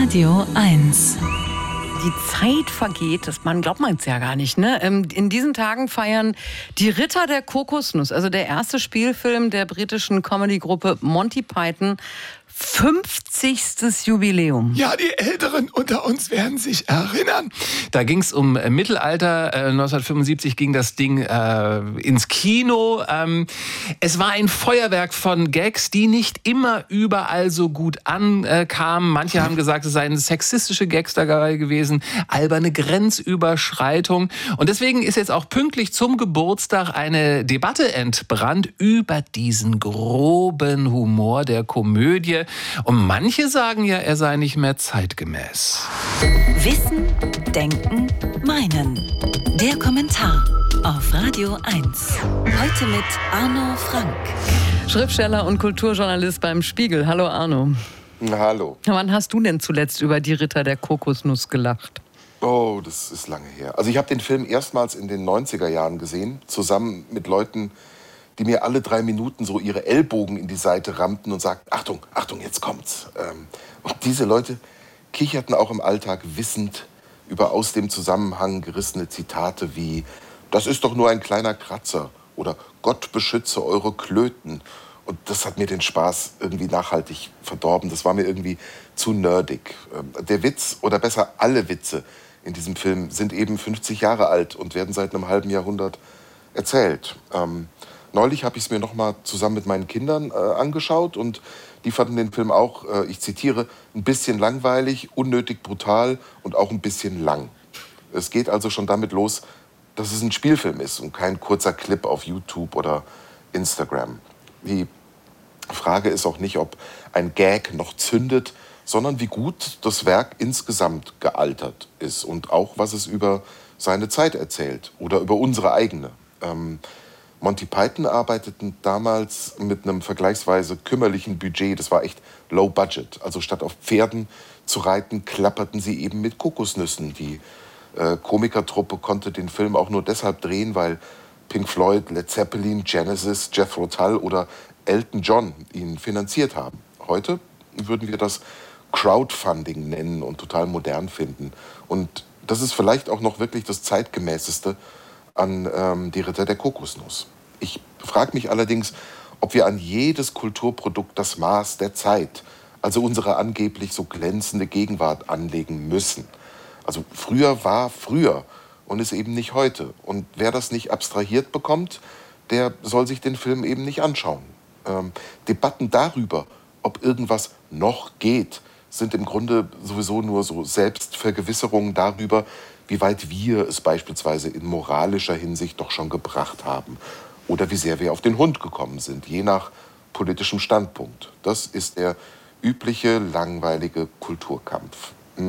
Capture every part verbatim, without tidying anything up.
Radio eins. Die Zeit vergeht, das man glaubt man es ja gar nicht. Ne? In diesen Tagen feiern die Ritter der Kokosnuss, also der erste Spielfilm der britischen Comedy-Gruppe Monty Python, fünfzigstes Jubiläum. Ja, die Älteren unter uns werden sich erinnern. Da ging es um äh, Mittelalter. Äh, neunzehnhundertfünfundsiebzig ging das Ding äh, ins Kino. Ähm, es war ein Feuerwerk von Gags, die nicht immer überall so gut ankamen. Manche haben gesagt, es seien sexistische Gags dabei gewesen, alberne Grenzüberschreitung. Und deswegen ist jetzt auch pünktlich zum Geburtstag eine Debatte entbrannt über diesen groben Humor der Komödie. Und manche sagen ja, er sei nicht mehr zeitgemäß. Wissen, Denken, Meinen. Der Kommentar auf Radio eins. Heute mit Arno Frank. Schriftsteller und Kulturjournalist beim Spiegel. Hallo Arno. Hallo. Wann hast du denn zuletzt über die Ritter der Kokosnuss gelacht? Oh, das ist lange her. Also ich habe den Film erstmals in den neunziger Jahren gesehen, zusammen mit Leuten, die mir alle drei Minuten so ihre Ellbogen in die Seite rammten und sagten, Achtung, Achtung, jetzt kommt's. Ähm, und diese Leute kicherten auch im Alltag wissend über aus dem Zusammenhang gerissene Zitate wie das ist doch nur ein kleiner Kratzer oder Gott beschütze eure Klöten. Und das hat mir den Spaß irgendwie nachhaltig verdorben. Das war mir irgendwie zu nerdig. Ähm, der Witz, oder besser alle Witze in diesem Film sind eben fünfzig Jahre alt und werden seit einem halben Jahrhundert erzählt. Ähm, Neulich habe ich es mir noch mal zusammen mit meinen Kindern äh, angeschaut und die fanden den Film auch, äh, ich zitiere, ein bisschen langweilig, unnötig brutal und auch ein bisschen lang. Es geht also schon damit los, dass es ein Spielfilm ist und kein kurzer Clip auf YouTube oder Instagram. Die Frage ist auch nicht, ob ein Gag noch zündet, sondern wie gut das Werk insgesamt gealtert ist und auch, was es über seine Zeit erzählt oder über unsere eigene. Ähm, Monty Python arbeiteten damals mit einem vergleichsweise kümmerlichen Budget. Das war echt low budget. Also statt auf Pferden zu reiten, klapperten sie eben mit Kokosnüssen. Die äh, Komikertruppe konnte den Film auch nur deshalb drehen, weil Pink Floyd, Led Zeppelin, Genesis, Jethro Tull oder Elton John ihn finanziert haben. Heute würden wir das Crowdfunding nennen und total modern finden. Und das ist vielleicht auch noch wirklich das zeitgemäßeste an ähm, die Ritter der Kokosnuss. Ich frage mich allerdings, ob wir an jedes Kulturprodukt das Maß der Zeit, also unsere angeblich so glänzende Gegenwart, anlegen müssen. Also früher war früher und ist eben nicht heute. Und wer das nicht abstrahiert bekommt, der soll sich den Film eben nicht anschauen. Ähm, Debatten darüber, ob irgendwas noch geht, sind im Grunde sowieso nur so Selbstvergewisserungen darüber, wie weit wir es beispielsweise in moralischer Hinsicht doch schon gebracht haben. Oder wie sehr wir auf den Hund gekommen sind, je nach politischem Standpunkt. Das ist der übliche, langweilige Kulturkampf.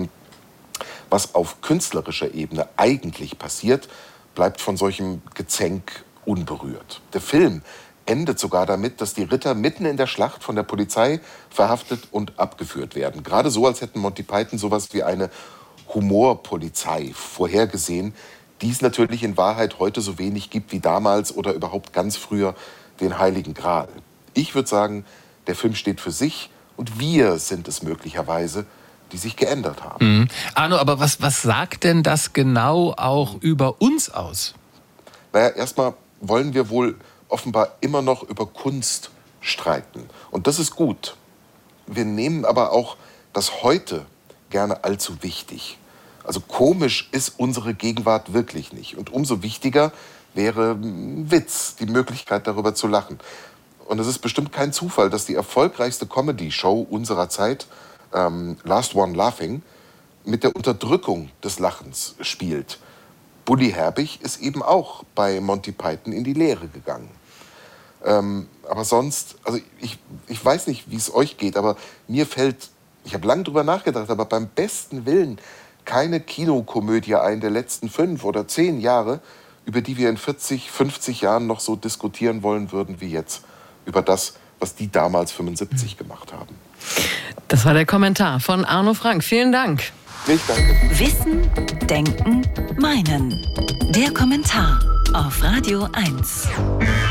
Was auf künstlerischer Ebene eigentlich passiert, bleibt von solchem Gezänk unberührt. Der Film endet sogar damit, dass die Ritter mitten in der Schlacht von der Polizei verhaftet und abgeführt werden. Gerade so, als hätten Monty Python sowas wie eine Humorpolizei vorhergesehen, die es natürlich in Wahrheit heute so wenig gibt wie damals oder überhaupt ganz früher den Heiligen Gral. Ich würde sagen, der Film steht für sich und wir sind es möglicherweise, die sich geändert haben. Mhm. Arno, aber was, was sagt denn das genau auch über uns aus? Naja, erstmal wollen wir wohl offenbar immer noch über Kunst streiten. Und das ist gut. Wir nehmen aber auch das Heute gerne allzu wichtig. Also komisch ist unsere Gegenwart wirklich nicht. Und umso wichtiger wäre Witz, die Möglichkeit darüber zu lachen. Und es ist bestimmt kein Zufall, dass die erfolgreichste Comedy-Show unserer Zeit, ähm, Last One Laughing, mit der Unterdrückung des Lachens spielt. Bully Herbig ist eben auch bei Monty Python in die Lehre gegangen. Ähm, aber sonst, also ich, ich weiß nicht, wie es euch geht, aber mir fällt, ich habe lange drüber nachgedacht, aber beim besten Willen keine Kinokomödie ein der letzten fünf oder zehn Jahre, über die wir in vierzig, fünfzig Jahren noch so diskutieren wollen würden wie jetzt. Über das, was die damals fünfundsiebzig gemacht haben. Das war der Kommentar von Arno Frank. Vielen Dank. Ich danke. Wissen, Denken, Meinen. Der Kommentar auf Radio eins.